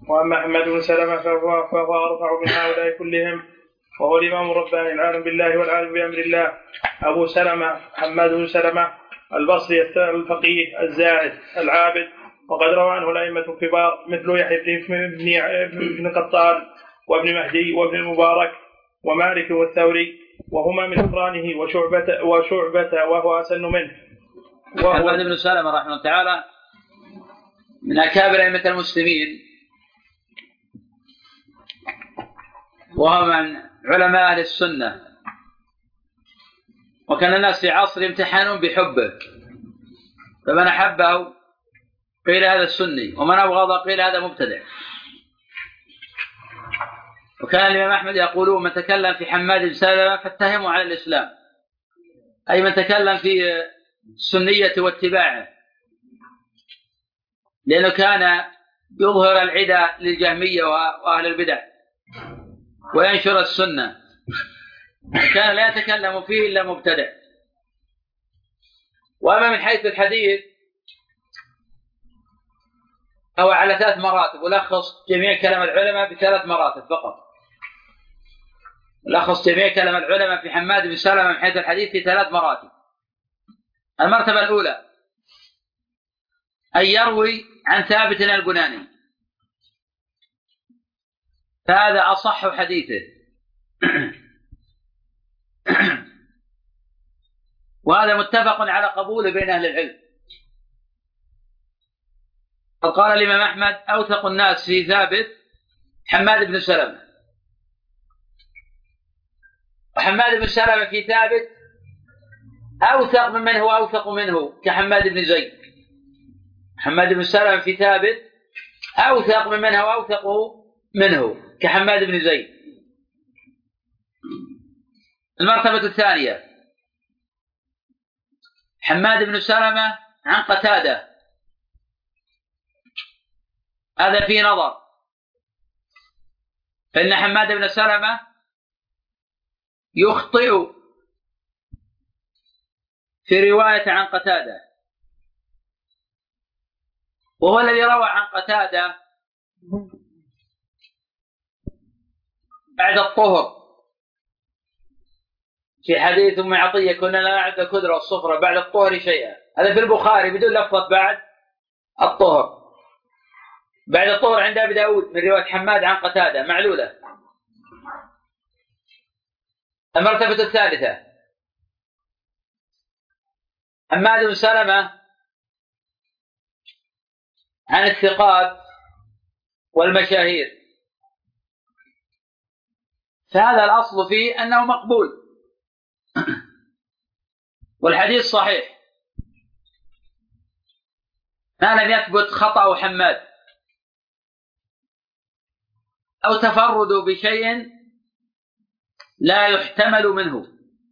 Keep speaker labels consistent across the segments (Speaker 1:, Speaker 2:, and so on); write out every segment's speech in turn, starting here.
Speaker 1: وأما حماد بن سلمة فهو أرفع من هؤلاء كلهم، وهو الإمام الرباني العالم بالله والعالم بأمر الله. أبو سلمة حماد بن سلمة البصري الفقيه الزاهد العابد، وقد روى عنه الأئمة الكبار مثل يحيى بن قطان وابن مهدي وابن المبارك ومالك والثوري، وهما من أقرانه، وشعبة وهو أسن منه.
Speaker 2: حماد بن سلمة رحمه الله تعالى من أكابر أئمة المسلمين، وهو من علماء أهل السنة، وكان الناس في عصر يمتحنون بحبه، فمن أحبه قيل هذا السني، ومن أبغضه قيل هذا مبتدع. وكان الإمام أحمد يقولون من تكلم في حماد بن سلمة فاتهموا على الإسلام، أي من تكلم في السنية واتباعه، لأنه كان يظهر العدى للجهمية وأهل البدع وينشر السنة، كان لا يتكلم فيه إلا مبتدع. وأما من حيث الحديث أو على 3 مراتب، ولخص جميع كلام العلماء ب3 مراتب فقط. لخص جميع كلام العلماء في حماد بن سلمة من حيث الحديث في 3 مراتب. المرتبة الأولى أن يروي عن ثابت البناني، فهذا أصح حديثه وهذا متفق على قبوله بين أهل العلم. قال الإمام أحمد أوثق الناس في ثابت حماد بن سلمة، وحماد بن سلمة في ثابت أوثق ممن هو أوثق منه كحماد بن زيد. حماد بن سلمة في ثابت أوثق ممن هو أوثق منه كحماد بن زيد. المرتبة الثانية حماد بن سلمة عن قتادة، هذا فيه نظر، فإن حماد بن سلمة يخطئ في رواية عن قتادة، وهو الذي روى عن قتادة بعد الطهر في حديث أم عطية كنا لا نعد كدر الصفرة بعد الطهر شيئا، هذا في البخاري بدون لفظة بعد الطهر. بعد الطهر عند أبي داود من رواية حماد عن قتادة معلولة. المرتبة الثالثة حماد بن سلمة عن الثقات والمشاهير، فهذا الأصل فيه أنه مقبول والحديث صحيح، ما لم يثبت خطأ حماد أو تفرد بشيء لا يحتمل منه.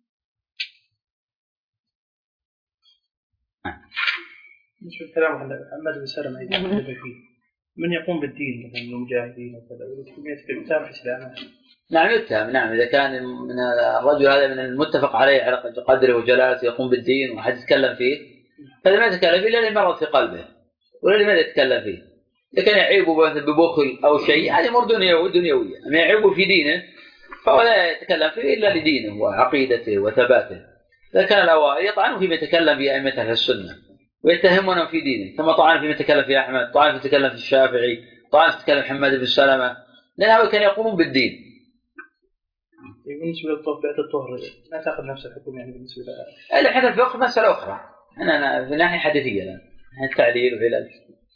Speaker 1: مش الكلام على محمد بن سلمة إذا كتب فيه من يقوم بالدين مثلا المجاهدين وكذا ويكتب كتاب إسلام.
Speaker 2: نعم يتهم، نعم إذا كان من الرجل هذا من المتفق عليه على قدره وجلاله يقوم بالدين وحد يتكلم فيه، فهذا ما يتكلم فيه إلا مرض في قلبه ولا لماذا يتكلم فيه. لكن يعيبه ببخل أو شيء هذه أمور دنيوية، أما يعيبه في دينه فهو لا يتكلم فيه إلا لدينه وعقيدته وثباته. إذا كان الأوائل يطعنوا فيما يتكلم في أئمة أهل السنة ويتهمونه في دينه، ثم طعن فيما يتكلم في أحمد، طعن فيما يتكلم في الشافعي، طعن فيما يتكلم حماد بن سلمة، لأن هؤلاء كانوا يقومون بالدين.
Speaker 1: بالنسبة للطهر لا تأخذ نفس الحكم يعني بالنسبة لها.
Speaker 2: إلا حتى الفقه مسألة أخرى، أنا في ناحية حديثية الآن التعليل وعلاج.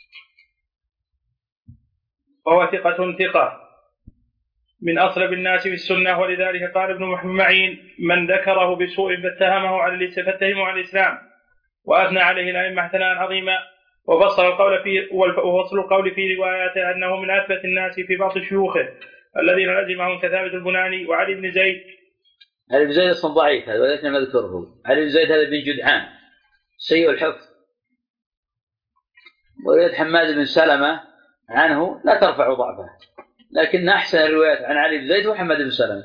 Speaker 1: وهو ثقة من أصلب الناس في السنة، ولذلك قال ابن معين من ذكره بسوء فاتهمه على الإسلام، وأثنى عليه الأئمة ثناء عظيما، وفصل القول في رواياته أنه من أثبت الناس في بعض شيوخه الذين لزمهم كثابت البناني وعلي بن زيد.
Speaker 2: علي بن زيد أصلا ضعيف هذا ولكن نذكره. علي بن زيد هذا بن جدعان سيء الحفظ، ورواية حماد بن سلمة عنه لا ترفع ضعفه، لكن أحسن الروايات عن علي بن زيد وحماد بن سلمة.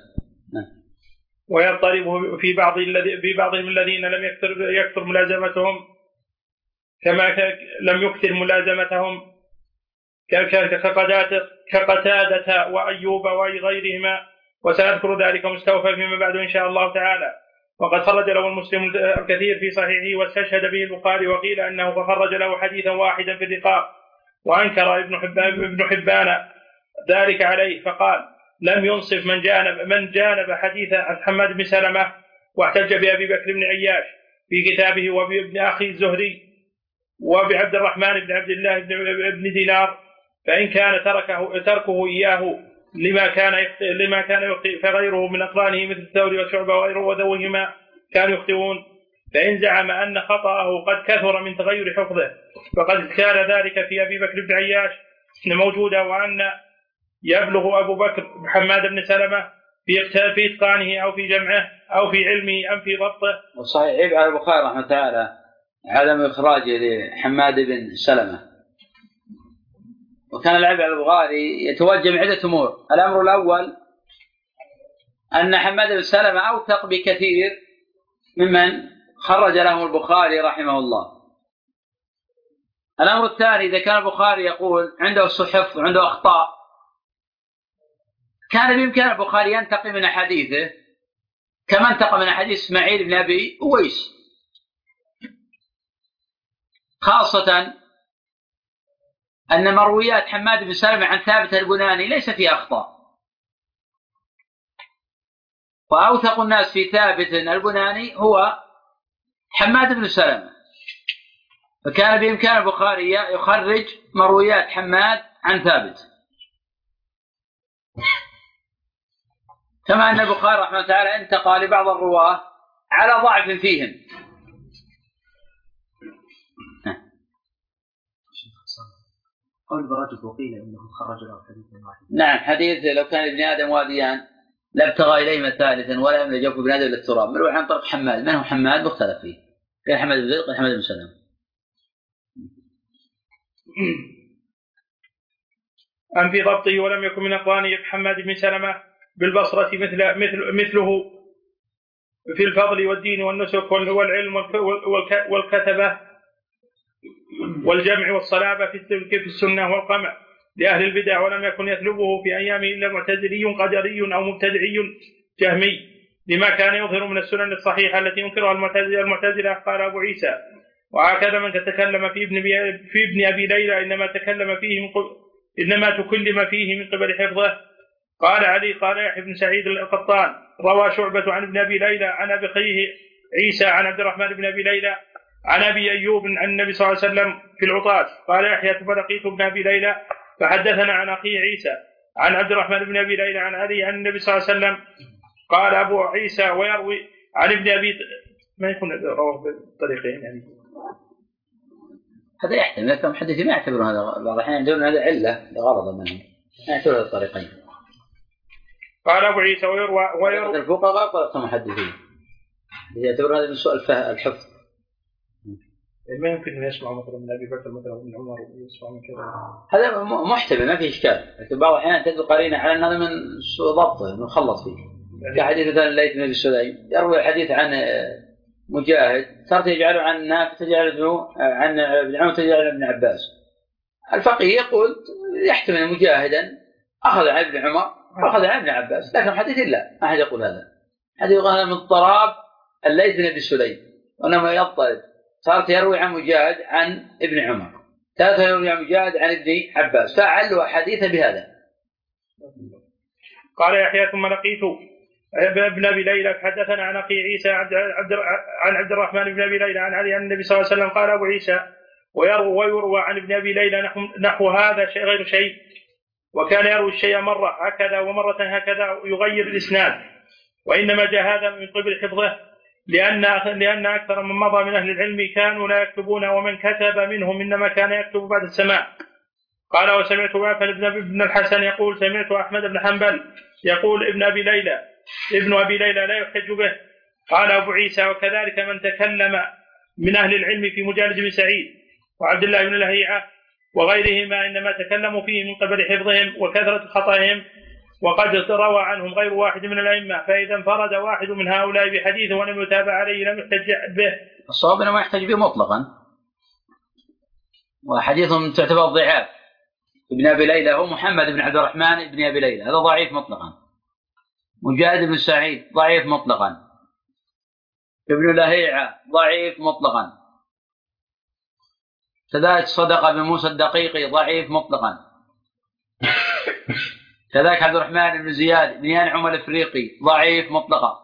Speaker 1: ويضطرب في بعضهم الذين لم يكثر ملازمتهم كما لم يكثر ملازمتهم كقتادة وأيوب وغيرهما، وسنذكر ذلك مستوفى فيما بعد إن شاء الله تعالى. وقد خرج له المسلم الكثير في صحيحه واستشهد به البخاري، وقيل أنه فخرج له حديثا واحدا في الرقاق، وأنكر ابن حبان ذلك عليه، فقال لم ينصف من جانب حديث حماد بن سلمة، واحتج بأبي بكر بن عياش في كتابه، وبابن أخي الزهري، وبعبد الرحمن بن عبد الله بن دينار، فإن كان تركه إياه لما كان يخطئ، فغيره من أقرانه مثل الثوري وشعبة وغيره وذويهما كانوا يخطئون. فإن زعم أن خطأه قد كثر من تغير حفظه، فقد كان ذلك في أبي بكر بن عياش موجودا، وأن يبلغ أبو بكر محمد بن سلمة في إتقانه أو في جمعه أو في علمه أم في ضبطه.
Speaker 2: وصحيح عيب على البخاري رحمه الله تعالى عدم إخراجه لحماد بن سلمة. وكان العيب على البخاري يتوجه من عدة أمور. الأمر الأول أن حماد بن سلمة أوثق بكثير ممن خرج له البخاري رحمه الله. الأمر الثاني، إذا كان البخاري يقول عنده صحف وعنده أخطاء، كان بإمكان البخاري ينتقي من أحاديثه كما انتقى من حديث إسماعيل بن أبي أويس، خاصة أن مرويات حماد بن سلمة عن ثابت البناني ليس فيها أخطاء، وأوثق الناس في ثابت البناني هو حماد بن سلمة، فكان بإمكان البخاري يخرج مرويات حماد عن ثابت. كما أن البخاري رحمه الله تعالى انتقى لبعض الرواة على ضعف فيهم.
Speaker 3: قول برجل وقيل إنه خرج له حديث واحد.
Speaker 2: نعم، حديث لو كان ابن آدم واديان لابتغى إليهما ثالثا ولا يملك جوف ابن آدم إلا التراب، مروي عن طريق حماد. من هو حماد؟ مختلف فيه، غير حماد بن زيد غير حماد بن سلمة.
Speaker 1: أم في ضبطه ولم يكن من أقرانه حماد بن سلمة بالبصرة مثله في الفضل والدين والنسك والعلم والكتبة والجمع والصلابة في السنة والقمع لأهل البدع، ولم يكن يطلبه في أيامه إلا معتزلي قدري أو مبتدعي جهمي، لما كان يظهر من السنن الصحيحة التي ينكرها المعتزلة. قال أبو عيسى: وهكذا من تكلم في ابن أبي ليلى إنما تكلم فيه من قبل حفظه. قال علي: قال يحيى بن سعيد القطان: روى شعبة عن ابن أبي ليلى عن أبي أخيه عيسى عن عبد الرحمن بن أبي ليلى عن أبي أيوب عن النبي صلى الله عليه وسلم في العطاس. قال يحيى: فلقيت ابن أبي ليلى فحدثنا عن أخيه عيسى عن عبد الرحمن بن أبي ليلى عن علي عن النبي صلى الله عليه وسلم. قال أبو عيسى: ويروي عن ابن أبي، ما يكون رواه بالطريقين يعني.
Speaker 2: هذا يحتمل، لكن محدثي ما يعتبرون هذا، بعض الأحيان يعتبرون هذا علة لغرض منهم، ما يعتبرون هذا الطريقين.
Speaker 1: قال أبو عيسى: ويروي
Speaker 2: الفقهاء طريقة محدثين يعتبرون هذا من سوء الحفظ.
Speaker 1: ما يمكن أن يسمع مثلا من أبي بكر مثلا من عمر ويسمع من كذا،
Speaker 2: هذا محتمل ما فيه إشكال، لكن بعض الأحيان تجد قرينة على أن هذا من سوء ضبطه إنه خلط فيه. كحديث مثلا الليث بن أبي سليم يروي الحديث عن مجاهد، صارت يجعله عن نافع، تجعله عن ابن عمر، تجعله عن ابن عباس. الفقيه يقول يحتمل مجاهدا أخذ عن ابن عمر وأخذ عن ابن عباس، لكن حديث لا أحد يقول هذا. حديث يقول هذا من اضطراب الليث بن أبي سليم، وإنما يضطرب. صارت يروي عن مجاهد عن ابن عمر، ثالثا يروي عن مجاهد عن ابن عباس، فعلوا حديث بهذا.
Speaker 1: قال يحيى: ثم لقيت ابن أبي ليلى فحدثنا عن أخي عيسى عن عبد الرحمن بن أبي ليلى عن علي عن النبي صلى الله عليه وسلم. قال أبو عيسى: ويروى عن ابن أبي ليلى نحو هذا شيء غير شيء، وكان يروي الشيء مرة هكذا ومرة هكذا يغير الإسناد، وإنما جاء هذا من قبل حفظه، لأن أكثر من مضى من أهل العلم كانوا لا يكتبون، ومن كتب منهم إنما كان يكتب بعد السماع. قال: وسمعت وافل بن الحسن يقول: سمعت أحمد بن حنبل يقول: ابن أبي ليلى لا يحتج به. قال أبو عيسى: وكذلك من تكلم من أهل العلم في مجالد بن سعيد وعبد الله بن لهيعة وغيرهما إنما تكلموا فيه من قبل حفظهم وكثرة خطأهم، وقد روى عنهم غير واحد من الأئمة، فإذا انفرد واحد من هؤلاء بحديث ولم يتابع عليه لم يحتج به.
Speaker 2: الصواب أنه ما يحتج به مطلقا، وحديثهم تعتبر ضعاف، ابن أبي ليلى هو محمد بن عبد الرحمن بن أبي ليلى، هذا ضعيف مطلقا. مجاهد بن سعيد ضعيف مطلقا. ابن لهيعة ضعيف مطلقا. كذلك صدق بن موسى الدقيقي ضعيف مطلقا. كذلك عبد الرحمن بن زياد بن ينعم الإفريقي ضعيف مطلقا.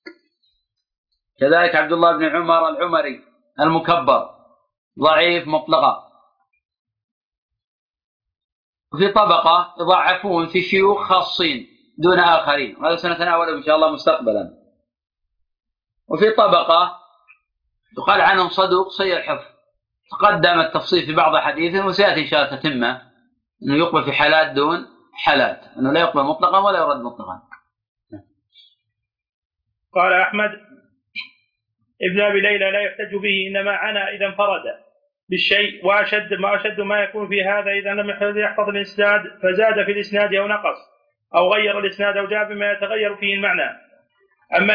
Speaker 2: كذلك عبد الله بن عمر العمري المكبر ضعيف مطلقا. وفي طبقة يضعفون في شيوخ خاصين دون آخرين، وهذا سنتناوله إن شاء الله مستقبلا. وفي طبقة يقال عنهم صدوق سيء الحفظ، تقدم التفصيل في بعض حديثه وسيأتي إن شاء الله تتمة، أنه يقبل في حالات دون حالات، أنه لا يقبل مطلقا ولا يرد مطلقا.
Speaker 1: قال أحمد ابن أبي ليلى لا يحتج به، إنما عنا إذا انفرد بالشيء، وأشد ما يكون في هذا إذا لم يحفظ الإسناد فزاد في الإسناد أو نقص أو غير الإسناد أو جاء بما يتغير فيه المعنى. أما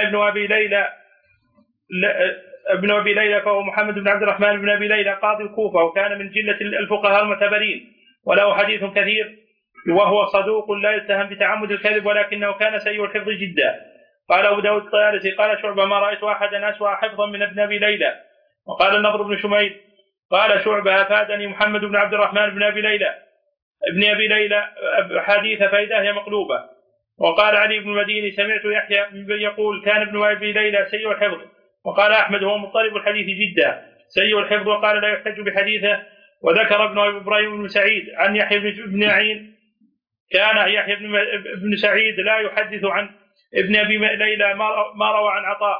Speaker 1: ابن أبي ليلى فهو محمد بن عبد الرحمن بن أبي ليلى قاضي الكوفة، وكان من جلة الفقهاء المعتبرين، وله حديث كثير، وهو صدوق لا يتهم بتعمد الكذب، ولكنه كان سيء الحفظ جدا. قال أبو داود الطيالسي قال شعبة ما رأيت أحدا أسوأ حفظا من ابن أبي ليلى. وقال النضر بن شميل قال شعبة أفادني محمد بن عبد الرحمن بن أبي ليلى حديث فإذا هي مقلوبة. وقال علي بن المديني سمعت يحيى يقول كان ابن أبي ليلى سيء الحفظ. وقال أحمد هو مضطرب الحديث جدا سيء الحفظ، وقال لا يحتج بحديثه. وذكر ابن إبراهيم بن سعيد عن يحيى بن معين كان يحيى بن سعيد لا يحدث عن ابن أبي ليلى ما روى عن عطاء.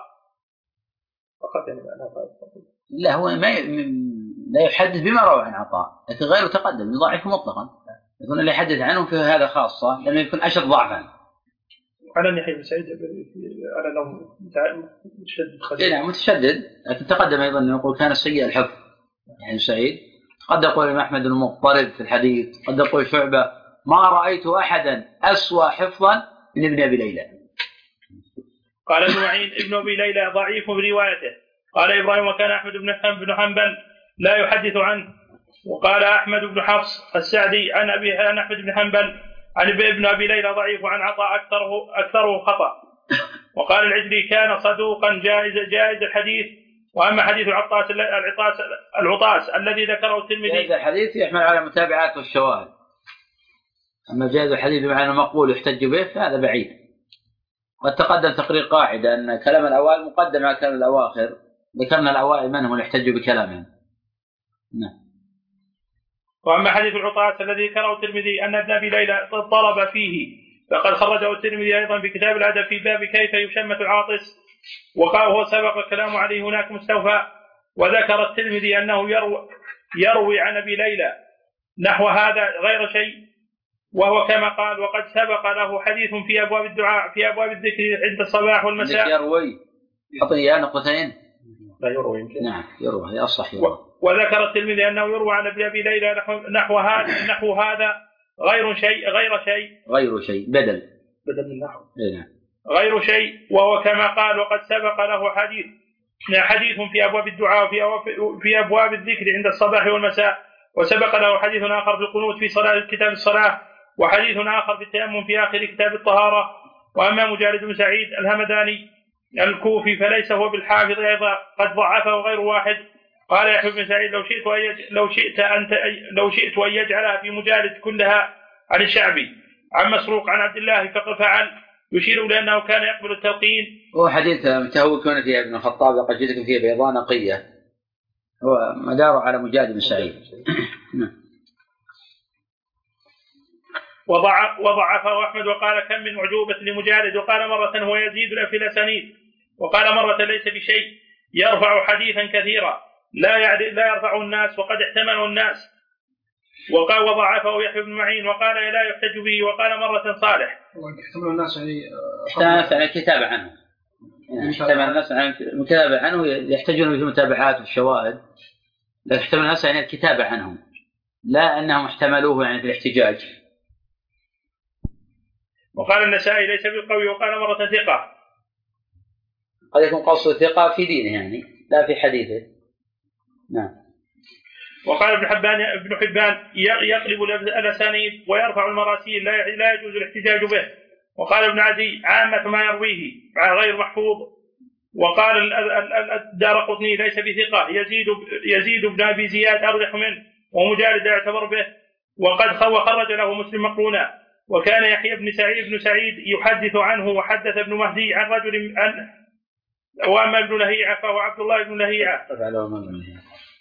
Speaker 2: لا هو لا يحدث بما روى عن عطاء، لكن غيره تقدم يضاعف مطلقا، يكون اللي يحدث عنه في هذا خاصة لأنه يكون أشد ضعفا.
Speaker 1: على يحيى بن سعيد على أنه متشدد.
Speaker 2: نعم متشدد، لكن تقدم أيضا أنه يقول كان سيء الحفظ يحيى سعيد. قد يقول الإمام أحمد المضطرب في الحديث، قد يقول شعبة ما رأيت أحدا أسوأ حفظا من ابن أبي ليلى.
Speaker 1: قال ابن معين ابن أبي ليلى ضعيف بروايته. قال إبراهيم وكان أحمد بن حنبل لا يحدث عنه. وقال أحمد بن حفص السعدي عن أحمد بن حنبل عن ابن أبي ليلى ضعيف، وعن عطاء أكثره خطأ. وقال العجلي كان صدوقا جائز الحديث. وأما حديث العطاس الذي ذكره الترمذي
Speaker 2: جائز الحديث يحمل على المتابعات والشواهد، أما جائز الحديث بمعنى مقبول يحتج به فهذا بعيد. قد تقدم تقرير قاعدة أن كلام الأوائل مقدم على كلام الأواخر، ذكرنا الأوائل من هم يحتجوا بكلامهم. نعم.
Speaker 1: وأما حديث العطاس الذي ذكره الترمذي أن ابن أبي ليلى طلب فيه فقد خرجه الترمذي أيضا في كتاب الأدب في باب كيف يشمت العاطس، وقال هو سبق الكلام عليه هناك مستوفى. وذكر الترمذي أنه يروي عن أبي ليلى نحو هذا غير شيء، وهو كما قال وقد سبق له حديث في أبواب الدعاء في أبواب الذكر عند الصباح والمساء.
Speaker 2: يروي حطي نقطتين.
Speaker 1: لا يروي يمكن.
Speaker 2: نعم يروي يا صح يروي.
Speaker 1: وذكر الترمذي أنه يروى عن أبي ليلى نحو هذا غير شيء بدل من نحو غير شيء، وهو كما قال وقد سبق له حديث في أبواب الدعاء في أبواب الذكر عند الصباح والمساء. وسبق له حديث آخر في القنوت في كتاب الصلاة، وحديث آخر في التيمم في آخر كتاب الطهارة. وأما مجالد بن سعيد الهمداني الكوفي فليس هو بالحافظ أيضا، قد ضعفه غير واحد. قال يحيى بن سعيد لو شئت أن يجعلها في مجالد كلها عن الشعبي عن مسروق عن عبد الله فعل، يشير لأنه كان يقبل التلقين.
Speaker 2: هو حديث متهوكون فيه ابن الخطاب لقد جئتكم فيه بيضاء نقية، هو مداره على مجالد بن سعيد.
Speaker 1: وضعفه أحمد وقال كم من معجوبة لمجالد، وقال مرة هو يزيد في الأسانيد، وقال مرة ليس بشيء يرفع حديثا كثيرا لا يرفعه الناس وقد احتمله الناس. وقال وضعفه يحيى بن معين وقال لا يحتج به. وقال مرة صالح
Speaker 3: احتمل الناس
Speaker 2: يعني الكتابة عنه، احتمل الناس عن الكتابة عنه يحتاجون في المتابعات والشواهد، لكن احتمل الناس يعني الكتابة عنهم لا أنهم احتملوه يعني في الاحتجاج.
Speaker 1: وقال النسائي ليس بالقوي. وقال مرة ثقة،
Speaker 2: قد يكون قصد ثقة في دينه يعني لا في حديثه. نعم.
Speaker 1: وقال ابن حبان يقلب الأسانيد ويرفع المراسيل لا يجوز الاحتجاج به. وقال ابن عدي عامة ما يرويه غير محفوظ. وقال الدارقطني ليس بثقة، يزيد بن أبي زياد أرجح منه ومجالد يعتبر به، وقد خرج له مسلم مقرونا. وكان يحيى بن سعيد يحدث عنه، وحدث ابن مهدي عن رجل وأما ابن لهيعة فهو عبد الله بن لهيعة.